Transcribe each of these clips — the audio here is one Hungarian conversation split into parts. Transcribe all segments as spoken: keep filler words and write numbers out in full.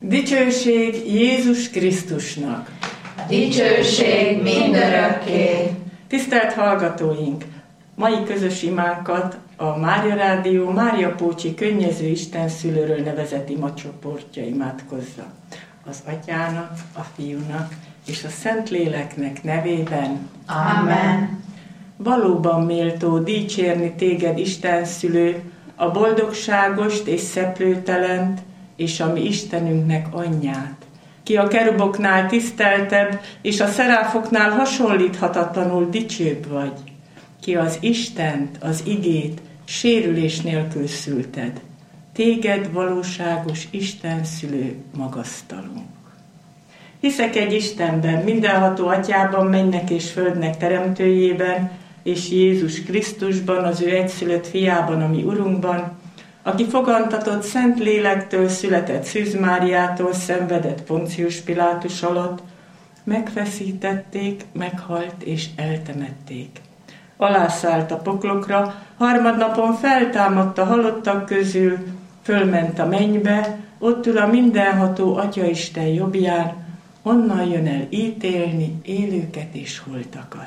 Dicsőség Jézus Krisztusnak! Dicsőség mindörökké! Tisztelt hallgatóink! Mai közös imánkat a Mária Rádió Mária Pócsi Könnyező Isten Szülőről nevezett imacsoportja imádkozza. Az Atyának, a Fiúnak és a Szentléleknek nevében. Amen. Valóban méltó dicsérni téged, Isten Szülő, a boldogságost és szeplőtelent, és a mi Istenünknek anyját, ki a keruboknál tiszteltebb, és a szeráfoknál hasonlíthatatlanul dicsőbb vagy, ki az Istent, az igét sérülés nélkül szülted. Téged, valóságos Isten szülő, magasztalunk. Hiszek egy Istenben, mindenható Atyában, mennek és földnek teremtőjében, és Jézus Krisztusban, az ő egyszülött fiában, a mi Urunkban, aki fogantatott Szent Lélektől, született Szűz Máriától, szenvedett Poncius Pilátus alatt, megfeszítették, meghalt és eltemették. Alászállt a poklokra, harmadnapon feltámadt a halottak közül, fölment a mennybe, ott ül a mindenható Atyaisten jobbján, onnan jön el ítélni élőket és holtakat.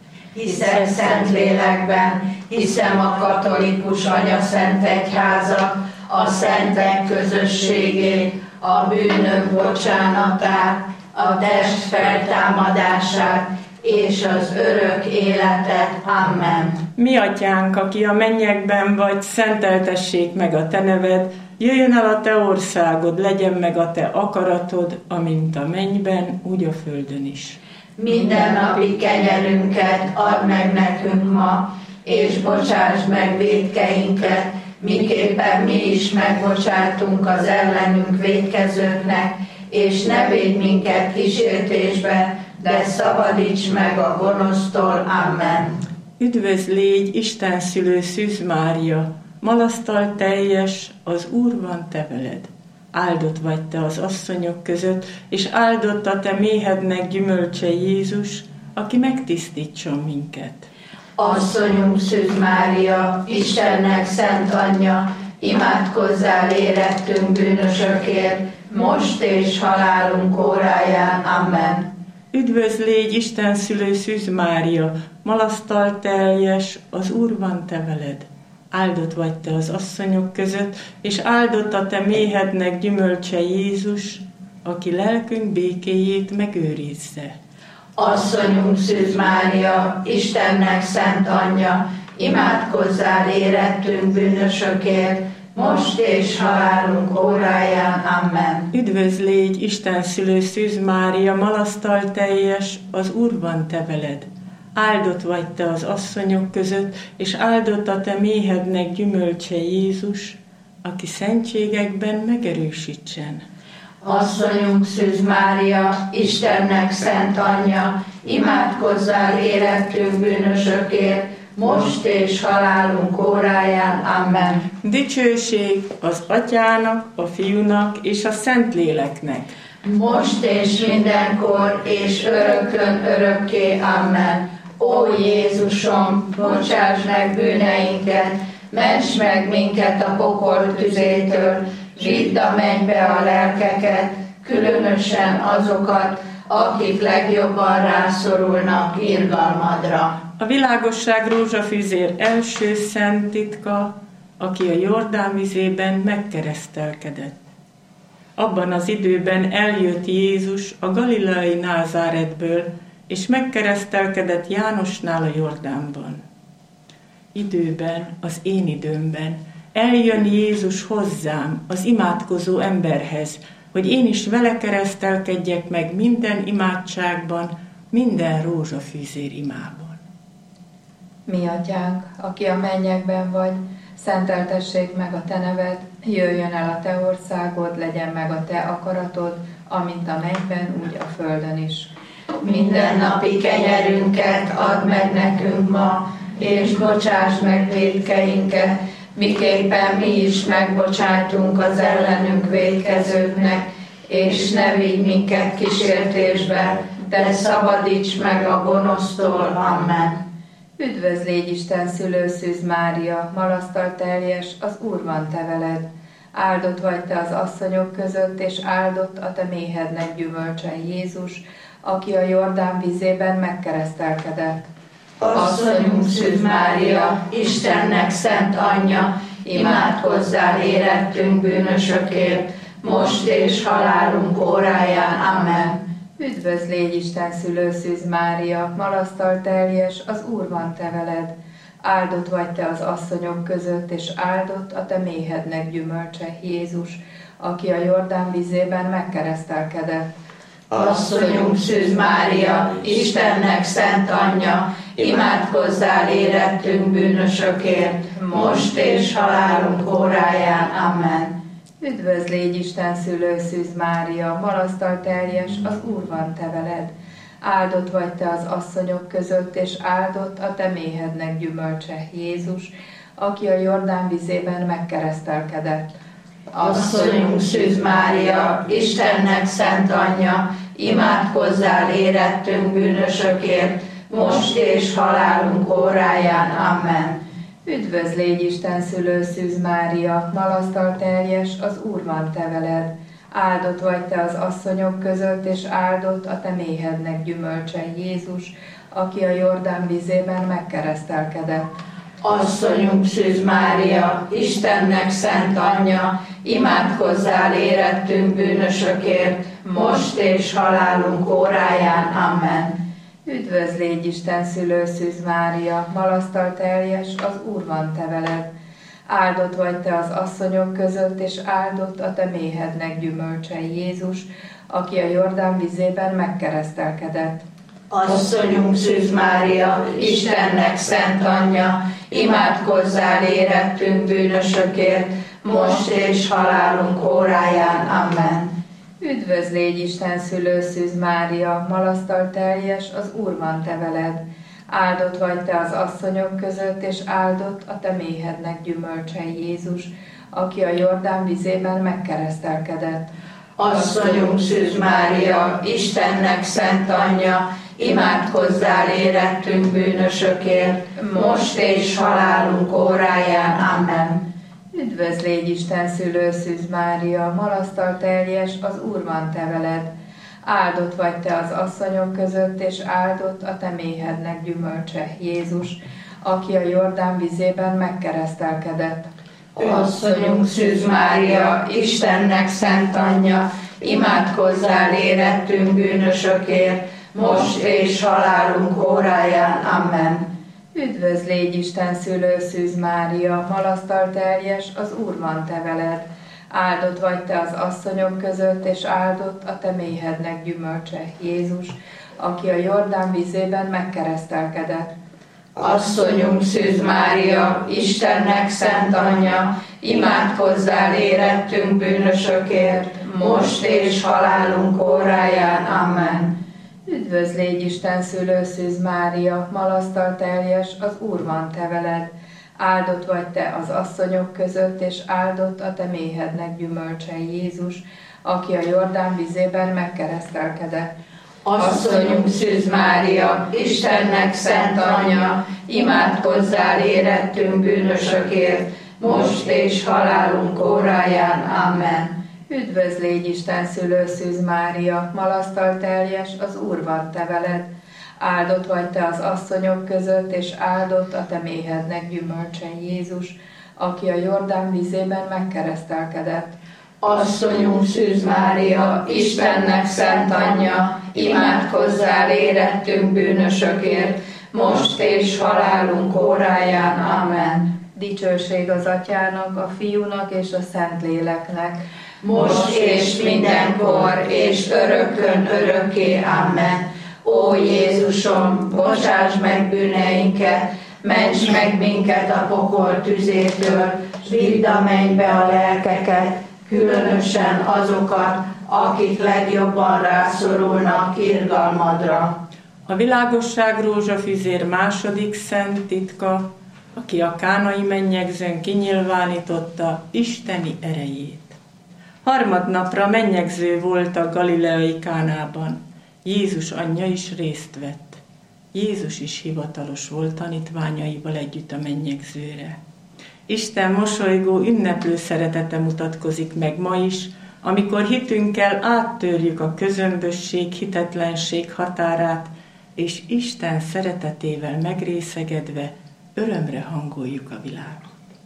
Hiszem Szentlélekben, hiszem a katolikus Anyaszent Egyházat, a szentek közösségét, a bűnök bocsánatát, a test feltámadását és az örök életet. Amen. Mi Atyánk, aki a mennyekben vagy, szenteltessék meg a te neved, jöjjön el a te országod, legyen meg a te akaratod, amint a mennyben, úgy a földön is. Mindennapi kenyerünket add meg nekünk ma, és bocsásd meg vétkeinket, miképpen mi is megbocsátunk az ellenünk vétkezőknek, és ne védj minket kísértésbe, de szabadíts meg a gonosztól. Amen. Üdvözl légy, Isten szülő Szűz Mária, malasztal teljes, az Úr van te veled. Áldott vagy te az asszonyok között, és áldott a te méhednek gyümölcse Jézus, aki megtisztítson minket. Asszonyunk Szűz Mária, Istennek szent anyja, imádkozzál érettünk bűnösökért, most és halálunk óráján. Amen. Üdvözl légy, Isten szülő Szűz Mária, malasztal teljes, az Úr van te veled. Áldott vagy te az asszonyok között, és áldott a te méhednek gyümölcse Jézus, aki lelkünk békéjét megőrizze. Asszonyunk Szűz Mária, Istennek szent anyja, imádkozzál érettünk bűnösökért, most és halálunk óráján. Amen. Üdvözl légy, Isten szülő Szűz Mária, malasztal teljes, az Úr van te veled. Áldott vagy te az asszonyok között, és áldott a te méhednek gyümölcse Jézus, aki szentségekben megerősítsen. Asszonyunk Szűz Mária, Istennek szent anyja, imádkozzál érettünk bűnösökért, most és halálunk óráján. Amen. Dicsőség az Atyának, a Fiúnak és a Szentléleknek. Most és mindenkor és örökkön örökké. Amen. Ó Jézusom, bocsáss meg bűneinket, ments meg minket a pokol tüzétől, vidd a mennybe a lelkeket, különösen azokat, akik legjobban rászorulnak irgalmadra. A világosság rózsafűzér első szent titka, aki a Jordán vizében megkeresztelkedett. Abban az időben eljött Jézus a galileai Názáretből, és megkeresztelkedett Jánosnál a Jordánban. Időben, az én időmben eljön Jézus hozzám, az imádkozó emberhez, hogy én is vele keresztelkedjek meg minden imádságban, minden rózsafűzér imában. Mi Atyánk, aki a mennyekben vagy, szenteltessék meg a te neved, jöjjön el a te országod, legyen meg a te akaratod, amint a mennyben, úgy a földön is. Mindennapi kenyerünket add meg nekünk ma, és bocsáss meg vétkeinket, miképpen mi is megbocsátunk az ellenünk vétkezőknek, és ne vigy minket kísértésbe, de szabadíts meg a gonosztól. Amen. Üdvözl légy, Isten szülő Szűz Mária, malasztal teljes, az Úr van te veled. Áldott vagy te az asszonyok között, és áldott a te méhednek gyümölcse, Jézus, aki a Jordán vízében megkeresztelkedett. Asszonyunk Szűz Mária, Istennek szent anyja, imádkozzál érettünk bűnösökért, most és halálunk óráján. Amen. Üdvözl, légy Isten szülő Szűz Mária, malasztal teljes, az Úr van te veled. Áldott vagy te az asszonyok között, és áldott a te méhednek gyümölcse, Jézus, aki a Jordán vízében megkeresztelkedett. Asszonyunk Szűz Mária, Istennek szent anyja, imádkozzál érettünk bűnösökért, most és halálunk óráján. Amen. Üdvözl, légy Isten szülő Szűz Mária, malasztal teljes, az Úr van te veled. Áldott vagy te az asszonyok között, és áldott a te méhednek gyümölcse, Jézus, aki a Jordán vízében megkeresztelkedett. Asszonyunk Szűz Mária, Istennek szent anyja, imádkozzál érettünk bűnösökért, most és halálunk óráján. Amen. Üdvözl, légy Isten szülő Szűz Mária, malasztal teljes, az Úr van te veled. Áldott vagy te az asszonyok között, és áldott a te méhednek gyümölcse, Jézus, aki a Jordán vízében megkeresztelkedett. Asszonyunk Szűz Mária, Istennek szent anyja, imádkozzál érettünk bűnösökért, most és halálunk óráján. Amen. Üdvözl, légy Isten szülő Szűz Mária, malasztal teljes, az Úr van te veled. Áldott vagy te az asszonyok között, és áldott a te méhednek gyümölcse, Jézus, aki a Jordán vízében megkeresztelkedett. Asszonyunk Szűz Mária, Istennek szent anyja, imádkozzál érettünk bűnösökért, most és halálunk óráján. Amen. Üdvözl, légy Isten szülő Szűz Mária, malasztal teljes, az Úr van te veled. Áldott vagy te az asszonyok között, és áldott a te méhednek gyümölcse, Jézus, aki a Jordán vízében megkeresztelkedett. Asszonyunk Szűz Mária, Istennek szent anyja, imádkozzál érettünk bűnösökért, most és halálunk óráján. Amen. Üdvözl, légy Isten szülő Szűz Mária, malasztal teljes, az Úr van te veled. Áldott vagy te az asszonyok között, és áldott a te méhednek gyümölcse, Jézus, aki a Jordán vízében megkeresztelkedett. Asszonyunk Szűz Mária, Istennek szent anyja, imádkozzál érettünk bűnösökért, most és halálunk óráján. Amen. Üdvözl, légy Isten szülő Szűz Mária, malasztal teljes, az Úr van te veled. Áldott vagy te az asszonyok között, és áldott a te méhednek gyümölcse, Jézus, aki a Jordán vízében megkeresztelkedett. Asszonyunk Szűz Mária, Istennek szent anyja, imádkozzál érettünk bűnösökért, most és halálunk óráján. Amen. Üdvözl, légy Isten szülő Szűz Mária, malasztal teljes, az Úr van te veled. Áldott vagy te az asszonyok között, és áldott a te méhednek gyümölcse, Jézus, aki a Jordán vízében megkeresztelkedett. Asszonyunk Szűz Mária, Istennek szent anyja, imádkozzál érettünk bűnösökért, most és halálunk óráján. Amen. Üdvözl, légy Isten szülő Szűz Mária, malasztal teljes, az Úr van te veled. Áldott vagy te az asszonyok között, és áldott a te méhednek gyümölcse, Jézus, aki a Jordán vízében megkeresztelkedett. Asszonyunk Szűz Mária, Istennek szent anyja, imádkozzál érettünk bűnösökért, most és halálunk óráján. Amen. Dicsőség az Atyának, a Fiúnak és a Szentléleknek, most és mindenkor, és örökkön örökké. Amen. Ó Jézusom, bocsáss meg bűneinket, ments meg minket a pokol tüzétől, vidd a mennybe a lelkeket, különösen azokat, akik legjobban rászorulnak irgalmadra. A világosság rózsafüzér második szent titka, aki a kánai mennyegzőn kinyilvánította isteni erejét. Harmadnapra mennyegző volt a galileai Kánában. Jézus anyja is részt vett. Jézus is hivatalos volt tanítványaival együtt a mennyegzőre. Isten mosolygó, ünneplő szeretete mutatkozik meg ma is, amikor hitünkkel áttörjük a közömbösség, hitetlenség határát, és Isten szeretetével megrészegedve örömre hangoljuk a világot.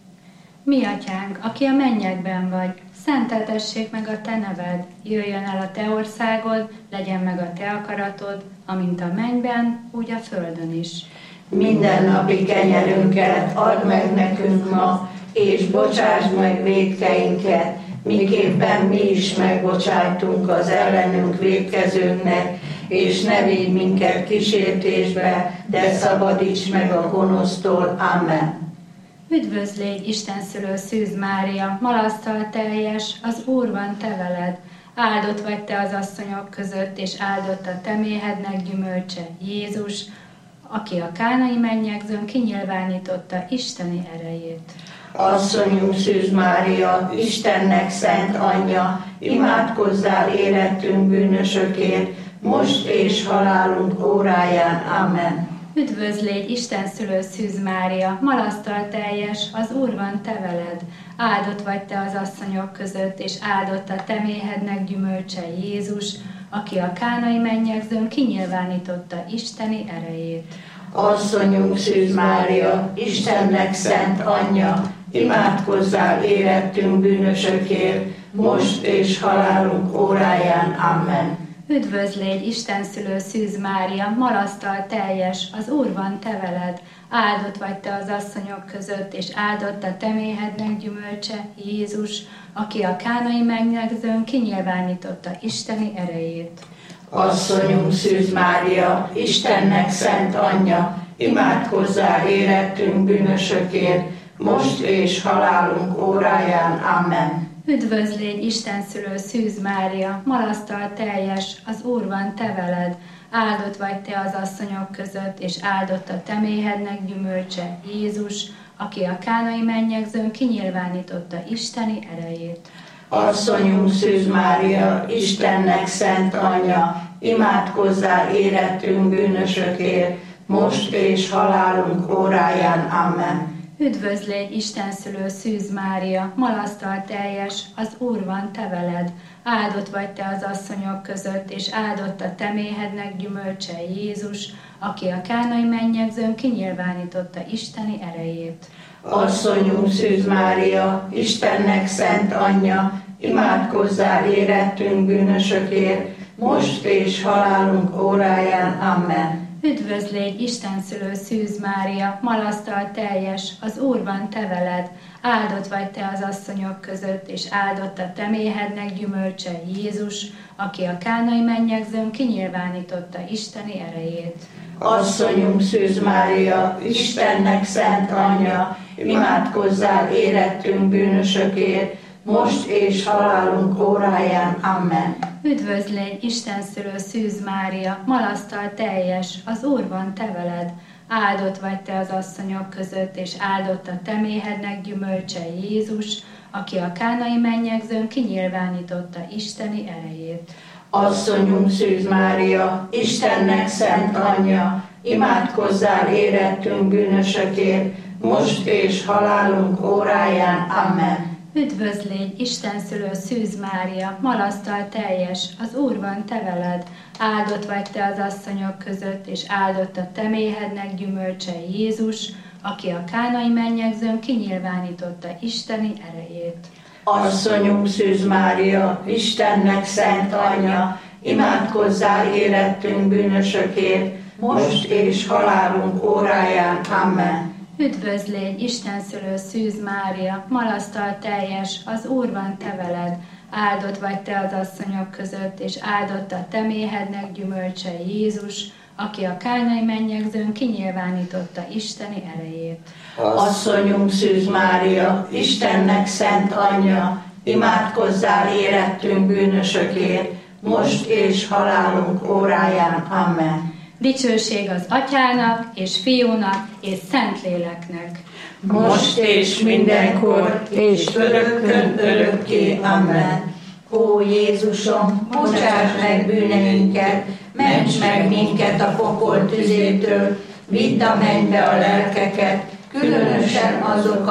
Mi atyánk, aki a mennyekben vagy, szenteltessék meg a te neved, jöjjön el a te országod, legyen meg a te akaratod, amint a mennyben, úgy a földön is. Mindennapi kenyerünket add meg nekünk ma, és bocsásd meg vétkeinket, miképpen mi is megbocsájtunk az ellenünk vétkezőknek, és ne védj minket kísértésbe, de szabadíts meg a gonosztól. Amen. Üdvözl légy, Isten szülő Szűz Mária, malasztal teljes, az Úr van te veled. Áldott vagy te az asszonyok között, és áldott a te méhednek gyümölcse, Jézus, aki a kánai mennyegzőn kinyilvánította isteni erejét. Asszonyunk Szűz Mária, Istennek szent anyja, imádkozzál érettünk bűnösökért, most és halálunk óráján. Amen. Üdvözl légy, Isten szülő Szűz Mária, malasztal teljes, az Úr van te veled. Áldott vagy te az asszonyok között, és áldott a te méhednek gyümölcse, Jézus, aki a kánai mennyegzőn kinyilvánította isteni erejét. Asszonyunk Szűz Mária, Istennek szent anyja, imádkozzál érettünk bűnösökért, most és halálunk óráján. Amen. Üdvözl légy, Isten szülő Szűz Mária, malasztal teljes, az Úr van te veled. Áldott vagy te az asszonyok között, és áldott a te méhednek gyümölcse, Jézus, aki a kánai mennyegzőn kinyilvánította isteni erejét. Asszonyunk Szűz Mária, Istennek szent anyja, imádkozzál érettünk bűnösökért, most és halálunk óráján. Amen. Üdvözl légy, Isten szülő Szűz Mária, malasztal teljes, az Úr van te veled. Áldott vagy te az asszonyok között, és áldott a te méhednek gyümölcse, Jézus, aki a kánai mennyegzőn kinyilvánította isteni erejét. Asszonyunk Szűz Mária, Istennek szent anyja, imádkozzál érettünk bűnösökért, most és halálunk óráján. Amen. Üdvözl légy, Isten szülő Szűz Mária, malasztal teljes, az Úr van te veled. Áldott vagy te az asszonyok között, és áldott a te méhednek gyümölcse, Jézus, aki a kánai mennyegzőn kinyilvánította isteni erejét. Asszonyunk Szűz Mária, Istennek szent anyja, imádkozzál érettünk bűnösökért, most és halálunk óráján. Amen. Üdvözl légy, Isten szülő Szűz Mária, malasztal teljes, az Úr van te veled. Áldott vagy te az asszonyok között, és áldott a te méhednek gyümölcse, Jézus, aki a kánai mennyegzőn kinyilvánította isteni erejét. Asszonyunk Szűz Mária, Istennek szent anyja, imádkozzál érettünk bűnösökért, most és halálunk óráján. Amen. Üdvözl légy, Isten szülő Szűz Mária, malasztal teljes, az Úr van te veled. Áldott vagy te az asszonyok között, és áldott a te méhednek gyümölcse, Jézus, aki a kánai mennyegzőn kinyilvánította isteni erejét. Asszonyunk Szűz Mária, Istennek szent anyja, imádkozzál érettünk bűnösökért, most és halálunk óráján. Amen. Üdvözl légy, Isten szülő Szűz Mária, malasztal teljes, az Úr van te veled. Áldott vagy te az asszonyok között, és áldott a te méhednek gyümölcse, Jézus, aki a kánai mennyegzőn kinyilvánította isteni erejét. Asszonyunk Szűz Mária, Istennek szent anyja, imádkozzál érettünk bűnösökért, most és halálunk óráján. Amen. Üdvözl légy, Isten szülő Szűz Mária, malasztal teljes, az Úr van te veled. Áldott vagy te az asszonyok között, és áldott a te méhednek gyümölcse, Jézus, aki a kánai mennyegzőn kinyilvánította isteni erejét. Asszonyunk Szűz Mária, Istennek szent anyja, imádkozzál érettünk bűnösökért, most és halálunk óráján. Amen. Dicsőség az Atyának, és Fiúnak, és Szentléleknek. Most és mindenkor, és örökkön örökké. Amen. Ó Jézusom, bocsáss meg bűneinket, ments meg minket a pokol tüzétől, vidd a mennybe a lelkeket, különösen azokat,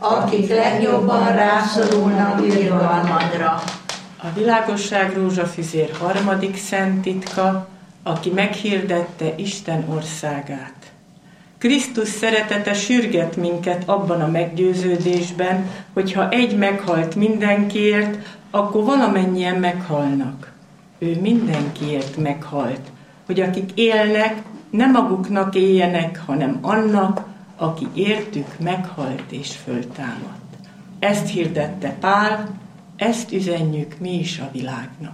akik legjobban rászorulnak irgalmadra. A világosság rózsafüzér harmadik szent titka, aki meghirdette Isten országát. Krisztus szeretete sürget minket abban a meggyőződésben, hogy ha egy meghalt mindenkiért, akkor valamennyien meghalnak. Ő mindenkiért meghalt, hogy akik élnek, nem maguknak éljenek, hanem annak, aki értük meghalt és föltámadt. Ezt hirdette Pál, ezt üzenjük mi is a világnak.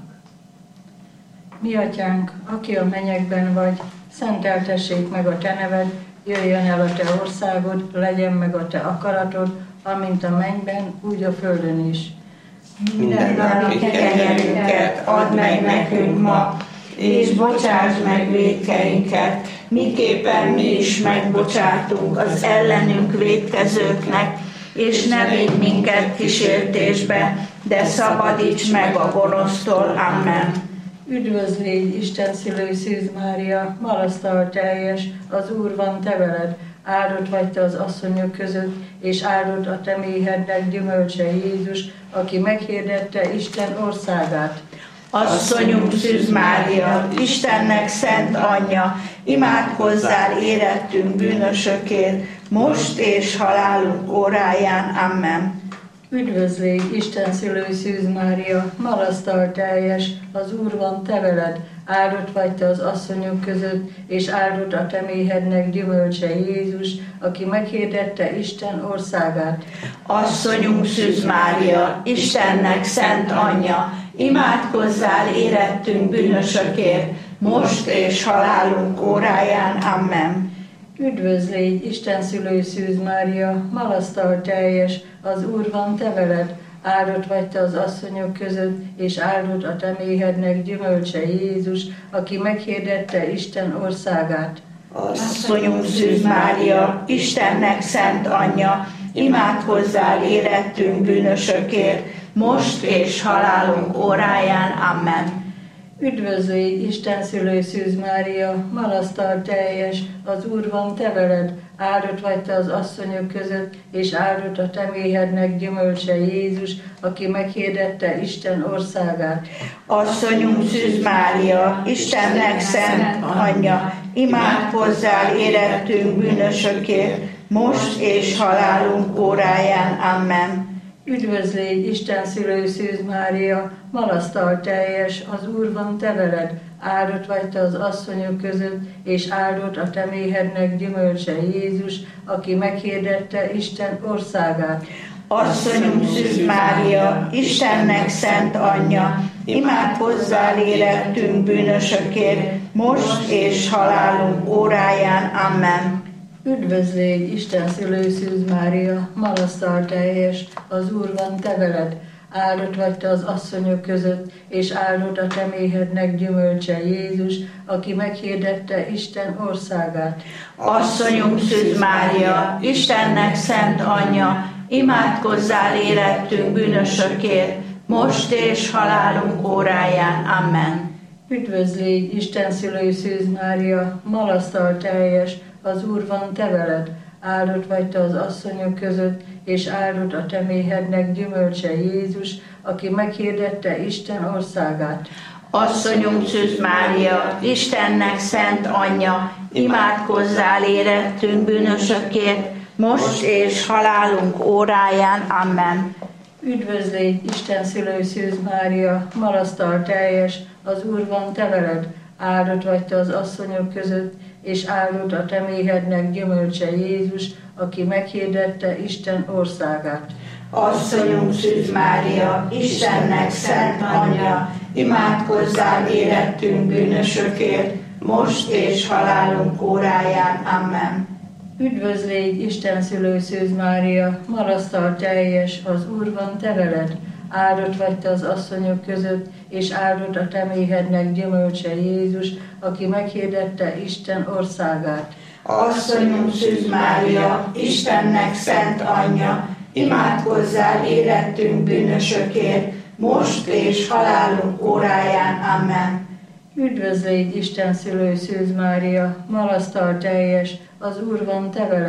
Mi atyánk, aki a mennyekben vagy, szenteltessék meg a te neved, jöjjön el a te országod, legyen meg a te akaratod, amint a mennyben, úgy a földön is. Mindennapi kenyerünket add meg nekünk ma, és bocsáss meg vétkeinket, miképpen mi is megbocsátunk az ellenünk vétkezőknek, és ne védj minket kísértésbe, de szabadíts meg a gonosztól. Amen. Üdvözl légy, Isten szülő Szűz Mária, marasztal teljes, az Úr van te veled, áldott vagy te az asszonyok között, és áldott a te méhednek gyümölcse Jézus, aki meghirdette Isten országát. Asszonyunk Szűz Mária, Istennek szent anyja, imádkozzál érettünk bűnösökért, most és halálunk óráján. Amen. Üdvözl légy, Isten szülő Szűz Mária, marasztal teljes, az Úr van te veled, áldott vagy te az asszonyok között, és áldott a te méhednek gyümölcse Jézus, aki meghirdette Isten országát. Asszonyunk Szűz Mária, Istennek szent anyja, imádkozzál érettünk bűnösökért, most és halálunk óráján. Amen. Üdvözl légy, Isten szülő Szűz Mária, marasztal teljes, az Úr van te veled, áldott vagy te az asszonyok között, és áldott a te méhednek gyümölcse Jézus, aki meghirdette Isten országát. Asszonyunk Szűz Mária, Istennek szent anyja, imádkozzál érettünk bűnösökért, most és halálunk óráján. Amen. Üdvözl légy, Isten szülő Szűz Mária, marasztal teljes, az Úr van te veled, áldott vagy te az asszonyok között, és áldott a te méhednek gyümölcse Jézus, aki meghirdette Isten országát. Asszonyunk Szűz Mária, Istennek szent anyja, imádkozzál érettünk bűnösökért, most és halálunk óráján. Amen. Üdvözl légy, Isten szülő Szűz Mária, marasztal teljes, az Úr van te veled, áldott vagy te az asszonyok között, és áldott a te méhednek gyümölcse Jézus, aki meghirdette Isten országát. Asszonyunk Szűz Mária, Istennek szent anyja, imádkozzál érettünk bűnösökért, most és halálunk óráján. Amen. Üdvözl légy, Isten szülő Szűz Mária, marasztal teljes, az Úr van te veled, áldott vagy te az asszonyok között, és áldott a te méhednek gyümölcse Jézus, aki meghirdette Isten országát. Asszonyunk Szűz Mária, Istennek szent anyja, imádkozzál érettünk bűnösökért, most és halálunk óráján. Amen. Üdvözl légy, Isten szülő Szűz Mária, marasztal teljes, az Úr van te veled, áldott vagy te az asszonyok között, és áldott a te méhednek gyümölcse Jézus, aki meghirdette Isten országát. Asszonyunk Szűz Mária, Istennek szent anyja, imádkozzál érettünk bűnösökért, most és halálunk óráján. Amen. Üdvözl légy, Isten szülő Szűz Mária, marasztal teljes, az Úr van te veled, áldott vagy te az asszonyok között, és áldott a te méhednek gyümölcse Jézus, aki meghirdette Isten országát. Asszonyunk Szűz Mária, Istennek szent anyja, imádkozzál érettünk bűnösökért, most és halálunk óráján. Amen. Üdvözl légy, Isten szülő Szűz Mária, marasztal teljes, az Úr van te veled, áldott vagy te az asszonyok között, és áldott a te méhednek gyümölcse Jézus, aki meghirdette Isten országát. Asszonyunk Szűz Mária, Istennek szent anyja, imádkozzál érettünk bűnösökért, most és halálunk óráján. Amen. Üdvözl légy, Isten szülő Szűz Mária, marasztal teljes, az Úr van te veled,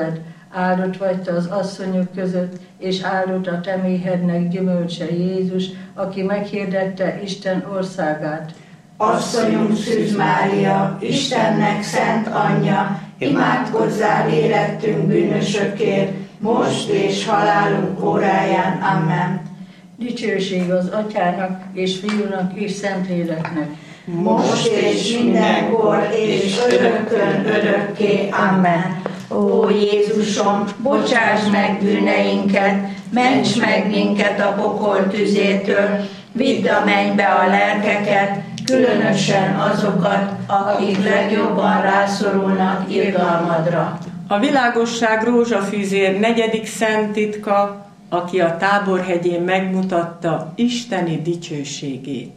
áldott vagy te az asszonyok között, és áldott a te méhednek gyümölcse Jézus, aki meghirdette Isten országát. Asszonyunk Szűz Mária, Istennek szent anyja, imádkozzál érettünk bűnösökért, most és halálunk óráján. Amen. Dicsőség az Atyának, és Fiúnak, és Szentléleknek. Most és mindenkor, és örökkön örökké. Amen. Ó Jézusom, bocsáss meg bűneinket, ments meg minket a pokol tüzétől, vidd a mennybe a lelkeket, különösen azokat, akik legjobban rászorulnak irgalmadra. A világosság rózsafűzér negyedik szent titka, aki a Táborhegyén megmutatta isteni dicsőségét.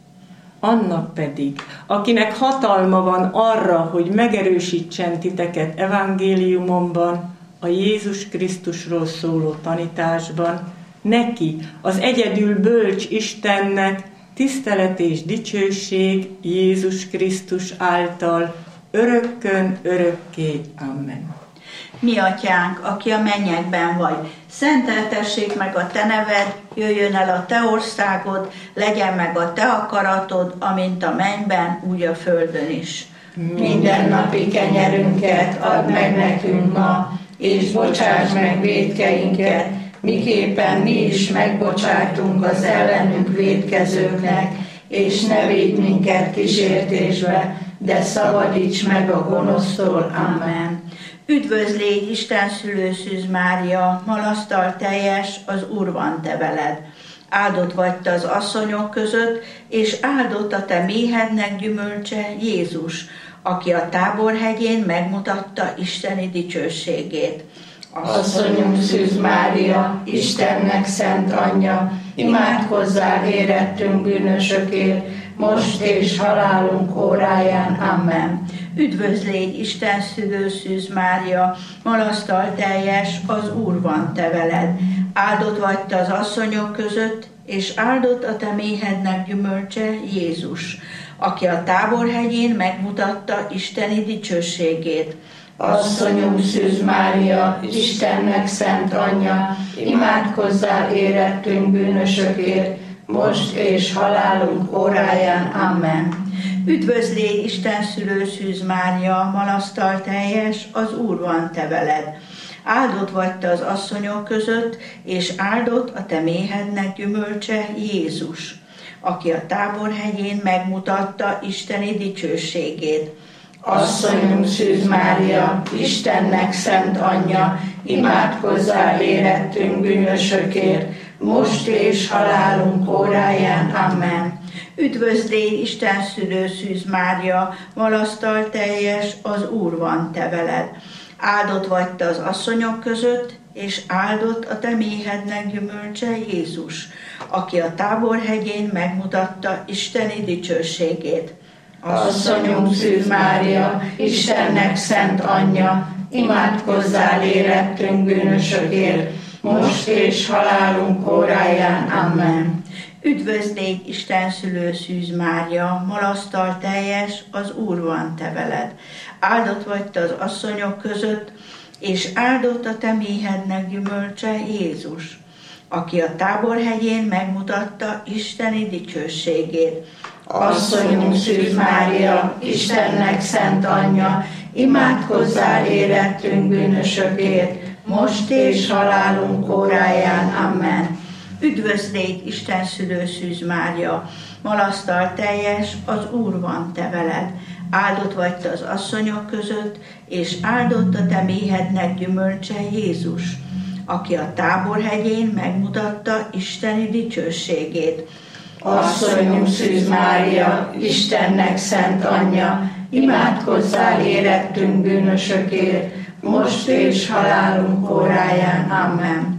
Annak pedig, akinek hatalma van arra, hogy megerősítsen titeket evangéliumomban, a Jézus Krisztusról szóló tanításban, neki, az egyedül bölcs Istennek, tisztelet és dicsőség Jézus Krisztus által, örökkön örökké. Amen. Mi atyánk, aki a mennyekben vagy, szenteltessék meg a te neved, jöjjön el a te országod, legyen meg a te akaratod, amint a mennyben, úgy a földön is. Minden napi kenyerünket add meg nekünk ma, és bocsáss meg vétkeinket, miképpen mi is megbocsátunk az ellenünk vétkezőknek, és ne védj minket kísértésbe, de szabadíts meg a gonosztól. Amen. Üdvözlégy Isten szülő Szűz Mária, malasztal teljes, az Úr van te veled. Áldott vagy te az asszonyok között, és áldott a te méhednek gyümölcse Jézus, aki a Táborhegyén megmutatta isteni dicsőségét. Asszonyunk Szűz Mária, Istennek szent anyja, imádkozzál érettünk bűnösökért, most és halálunk óráján. Amen. Üdvözlégy Isten szülő Szűz Mária, malasztal teljes, az Úr van te veled. Áldott vagy te az asszonyok között, és áldott a te méhednek gyümölcse Jézus, aki a Táborhegyén megmutatta isteni dicsőségét. Asszonyunk Szűz Mária, Istennek szent anyja, imádkozzál érettünk bűnösökért, most és halálunk óráján. Amen. Üdvözlégy Isten szülő Szűz Mária, malasztal teljes, az Úr van te veled. Áldott vagy te az asszonyok között, és áldott a te méhednek gyümölcse Jézus, aki a Táborhegyén megmutatta isteni dicsőségét. Asszonyunk Szűz Mária, Istennek szent anyja, imádkozzál érettünk bűnösökért, most és halálunk óráján. Amen. Üdvözlégy Isten szülő Szűz Mária, malasztal teljes, az Úr van te veled. Áldott vagy te az asszonyok között, és áldott a te méhednek gyümölcse Jézus, aki a Táborhegyén megmutatta isteni dicsőségét. Asszonyunk Szűz Mária, Istennek szent anyja, imádkozzál érettünk bűnösökért, most és halálunk óráján. Amen. Üdvözlégy Isten szülő Szűz Mária, malasztal teljes, az Úr van te veled. Áldott vagy te az asszonyok között, és áldott a te méhednek gyümölcse Jézus, aki a Táborhegyén megmutatta isteni dicsőségét. Asszonyunk Szűz Mária, Istennek szent anyja, imádkozzál érettünk bűnösökért, most és halálunk óráján. Amen. Üdvözlégy Isten szülő Szűz Mária, malasztal teljes, az Úr van te veled. Áldott vagy te az asszonyok között, és áldott a te méhednek gyümölcse Jézus, aki a Táborhegyén megmutatta isteni dicsőségét. Asszonyunk Szűz Mária, Istennek szent anyja, imádkozzál érettünk bűnösökért, most és halálunk óráján. Amen.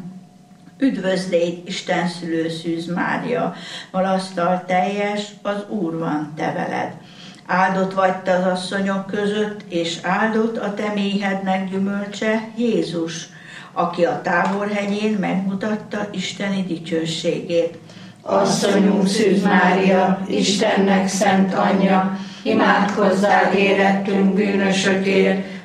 Üdvözlégy Isten szülő Szűz Mária, malasztal teljes, az Úr van te veled. Áldott vagy te az asszonyok között, és áldott a te méhednek gyümölcse Jézus, aki a Táborhegyén megmutatta isteni dicsőségét. Asszonyunk Szűz Mária, Istennek szent anyja, imádkozzál érettünk bűnösökért,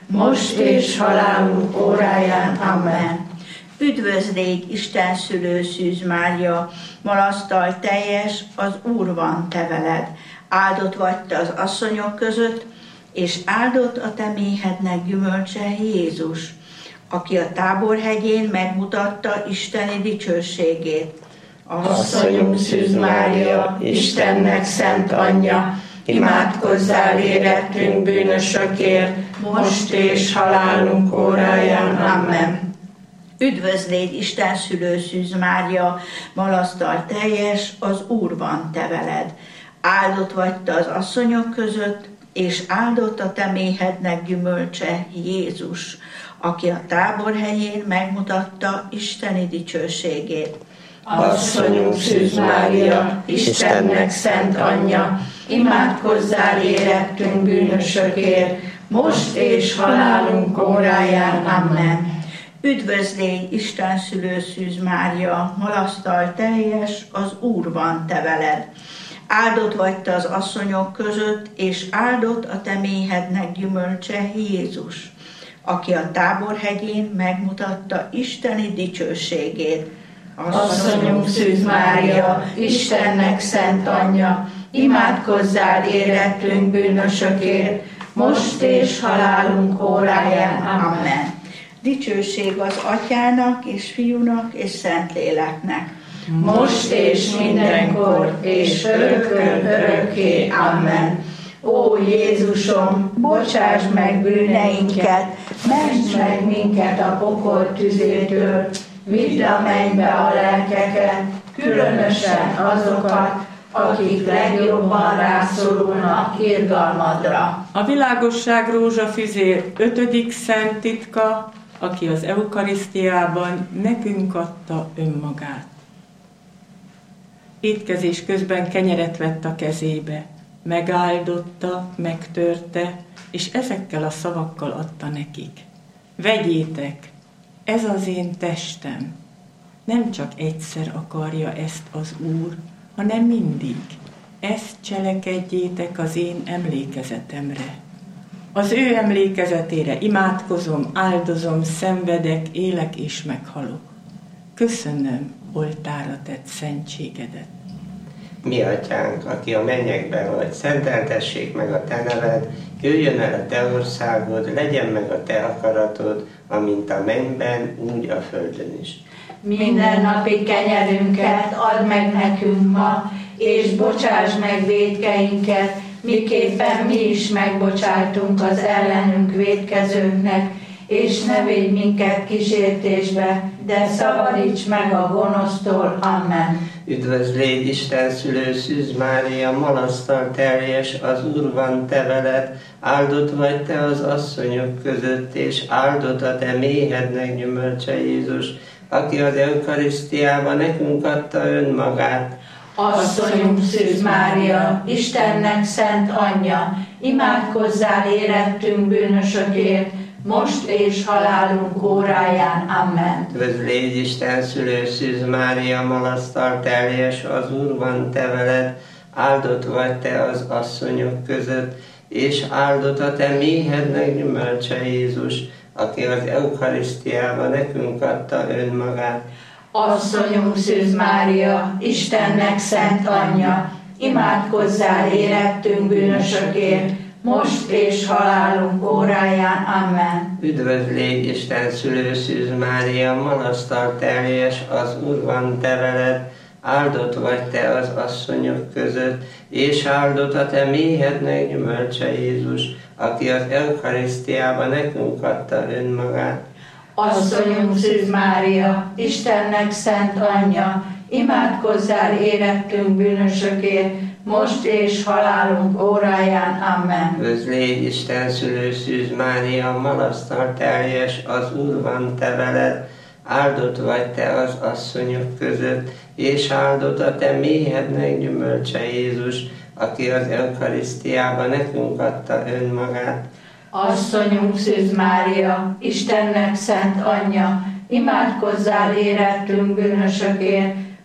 most és halálunk óráján. Amen. Üdvözlégy, Isten szülő Szűz Mária, malasztal teljes, az Úr van te veled. Áldott vagy te az asszonyok között, és áldott a te méhednek gyümölcse Jézus, aki a Táborhegyén megmutatta Isteni dicsőségét. Asszonyunk Szűz Mária, Istennek szent anyja, imádkozzál érettünk bűnösökért, most és halálunk óráján. Amen. Üdvözlégy, Isten szülő Szűz Mária, malasztal teljes, az Úr van te veled. Áldott vagy te az asszonyok között, és áldott a te méhednek gyümölcse Jézus, aki a Táborhegyén megmutatta Isteni dicsőségét. Asszonyunk Szűz Mária, Istennek szent anyja, imádkozzál érettünk bűnösökért, most és halálunk óráján. Amen. Üdvözlégy, Isten szülő Szűz Mária, malasztal teljes, az Úr van te veled. Áldott vagy te az asszonyok között, és áldott a te méhednek gyümölcse Jézus, aki a Táborhegyén megmutatta Isteni dicsőségét. Asszonyunk Szűz Mária, Istennek szent anyja, imádkozzál érettünk bűnösökért, most és halálunk óráján. Amen. Dicsőség az Atyának, és Fiúnak, és Szentléleknek. Most és mindenkor, és örökön örökké. Amen. Ó Jézusom, bocsáss meg bűneinket, mentsd meg minket a pokol tüzétől, vidd a mennybe a lelkeket, különösen azokat, akik legjobban rászorulnak irgalmadra. A világosság rózsafüzér ötödik szent titka, aki az eukarisztiában nekünk adta önmagát. Étkezés közben kenyeret vett a kezébe, megáldotta, megtörte, és ezekkel a szavakkal adta nekik. Vegyétek, ez az én testem. Nem csak egyszer akarja ezt az Úr, hanem mindig. Ezt cselekedjétek az én emlékezetemre. Az ő emlékezetére imádkozom, áldozom, szenvedek, élek és meghalok. Köszönöm oltára tett szentségedet. Mi atyánk, aki a mennyekben vagy, szenteltessék meg a te neved, jöjjön el a te országod, legyen meg a te akaratod, amint a mennyben, úgy a földön is. Minden napi kenyerünket add meg nekünk ma, és bocsáss meg vétkeinket, miképpen mi is megbocsátunk az ellenünk vétkezőknek, és ne védj minket kísértésbe, de szabadíts meg a gonosztól. Amen. Üdvözlégy, Isten szülő Szűz Mária, malasztal teljes, az Úr van te veled, áldott vagy te az asszonyok között, és áldott a te méhednek gyümölcse Jézus, aki az eukarisztiában nekünk adta önmagát. Asszonyunk Szűz Mária, Istennek szent anyja, imádkozzál érettünk bűnösökért, most és halálunk óráján. Amen. Üdvözlégy, Isten szülő Szűz Mária, malasztal teljes, az Úr van te veled, áldott vagy te az asszonyok között, és áldott a te méhednek gyümölcse Jézus, aki az eukarisztiában nekünk adta önmagát. Asszonyunk Szűz Mária, Istennek szent anyja, imádkozzál érettünk bűnösökért, most és halálunk óráján. Amen. Üdvözlégy, Isten szülő Szűz Mária, malasztal teljes, az Úr van te veled, áldott vagy te az asszonyok között, és áldott a te méhednek gyümölcse Jézus, aki az eukarisztiában nekünk adta önmagát. Asszonyunk Szűz Mária, Istennek szent anyja, imádkozzál érettünk bűnösökért, most és halálunk óráján. Amen. Üdvözlégy, Isten szülő Szűz Mária, malasztal teljes, az Úr van te veled, áldott vagy te az asszonyok között, és áldott a te méhednek gyümölcse Jézus, aki az eukarisztiában nekünk adta önmagát. Asszonyunk Szűz Mária, Istennek szent anyja, imádkozzál érettünk bűnösökért,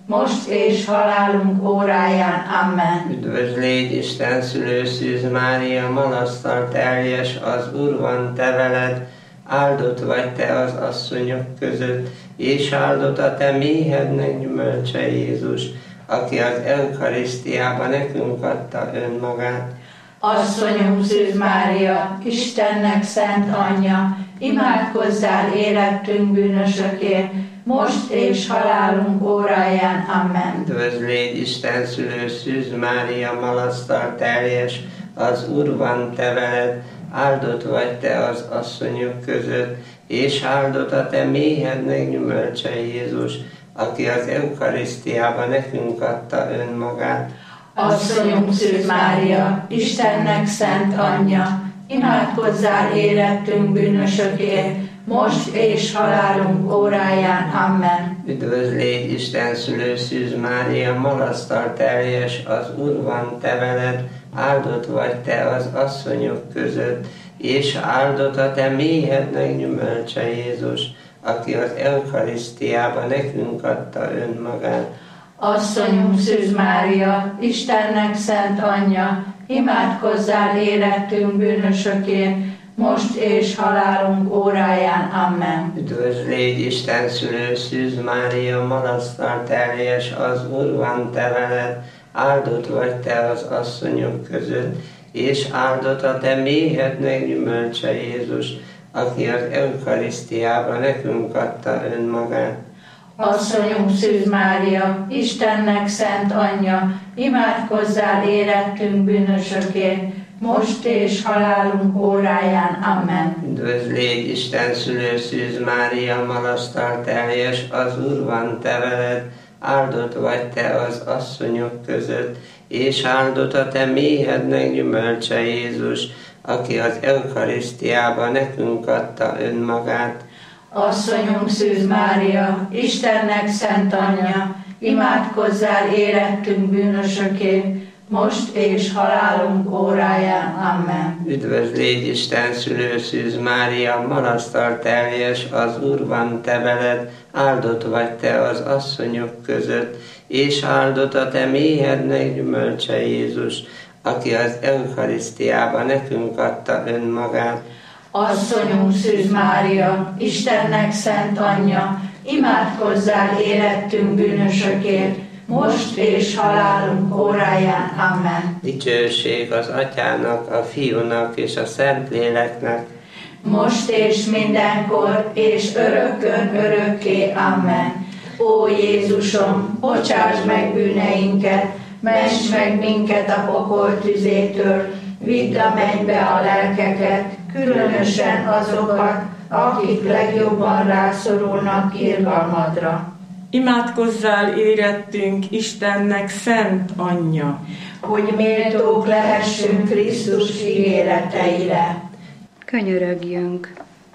most és halálunk óráján. Amen. Üdvözlégy Isten szülő Szűz Mária, malasztal teljes, az Úr van te veled, áldott vagy te az asszonyok között, és áldott a te méhednek gyümölcse Jézus, aki az Eukarisztiában nekünk adta önmagát. Asszonyunk Szűz Mária, Istennek szent anyja, imádkozzál érettünk bűnösökért, most és halálunk óráján. Amen. Üdvözlégy Isten szülő Szűz Mária, malasztal teljes, az Úr van te veled, áldott vagy te az asszonyok között, és áldott a te méhednek gyümölcse Jézus, aki az Eukarisztiában nekünk adta önmagát. Asszonyunk Szűz Mária, Istennek szent anyja, imádkozzál érettünk bűnösökért, most és halálunk óráján. Amen. Üdvözlégy Isten szülő Szűz Mária, malasztal teljes, az Úr van te veled, áldott vagy te az asszonyok között, és áldott a te méhednek gyümölcse Jézus, aki az Eukarisztiában nekünk adta önmagát. Asszonyunk Szűz Mária, Istennek szent anyja, imádkozzál érettünk bűnösökért, most és halálunk óráján. Amen. Üdvözlégy Isten szülő Szűz Mária, malasztal teljes, az Úr van te veled, áldott vagy te az asszonyok között, és áldott a te méhednek gyümölcse Jézus, aki az Eukarisztiában nekünk adta önmagát. Asszonyunk Szűz Mária, Istennek szent anyja, imádkozzál érettünk bűnösökért, most és halálunk óráján. Amen. Üdvözlégy Isten szülő Szűz Mária, malasztal teljes, az Úr van te veled, áldott vagy te az asszonyok között, és áldott a te méhednek gyümölcse Jézus, aki az Eukarisztiában nekünk adta önmagát. Asszonyunk Szűz Mária, Istennek szent anyja, imádkozzál érettünk bűnösökért, most és halálunk óráján. Amen. Üdvözlégy Isten szülő Szűz Mária, malasztal teljes, az Úr van te veled, áldott vagy te az asszonyok között, és áldott a te méhednek gyümölcse Jézus, aki az Eukarisztiában nekünk adta önmagát. Asszonyunk Szűz Mária, Istennek szent anyja, imádkozzál érettünk bűnösökért, most és halálunk óráján. Amen. Dicsőség az Atyának, a Fiúnak és a Szentléleknek, most és mindenkor, és örökkön örökké. Amen. Ó Jézusom, bocsáss meg bűneinket, ments meg minket a pokol tüzétől, vidd a mennybe a lelkeket, különösen azokat, akik legjobban rászorulnak irgalmadra. Imádkozzál érettünk Istennek szent anyja, hogy méltók lehessünk Krisztus ígéreteire. Könyörögjünk!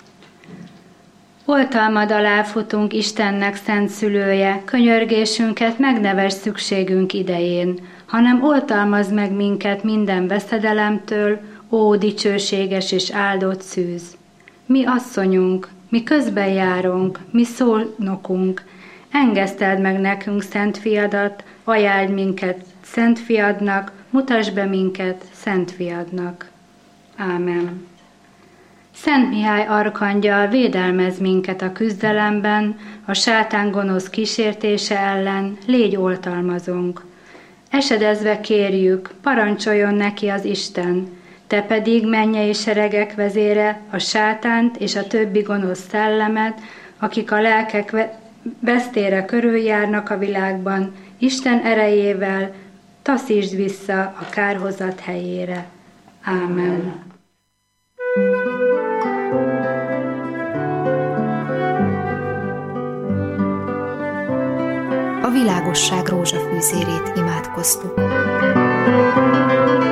Oltalmad alá futunk Istennek szent szülője, könyörgésünket megnevess szükségünk idején, hanem oltalmazd meg minket minden veszedelemtől, ó dicsőséges és áldott szűz. Mi asszonyunk, mi közben járunk, mi szónokunk, engeszteld meg nekünk szent fiadat, ajánld minket szent fiadnak, mutasd be minket szent fiadnak. Ámen. Szent Mihály arkangyal, védelmez minket a küzdelemben, a sátán gonosz kísértése ellen, légy oltalmazunk. Esedezve kérjük, parancsoljon neki az Isten, te pedig mennyei seregek vezére, a sátánt és a többi gonosz szellemet, akik a lelkek vesztére körüljárnak a világban, Isten erejével taszítsd vissza a kárhozat helyére. Ámen. A világosság rózsafűzérét imádkoztuk.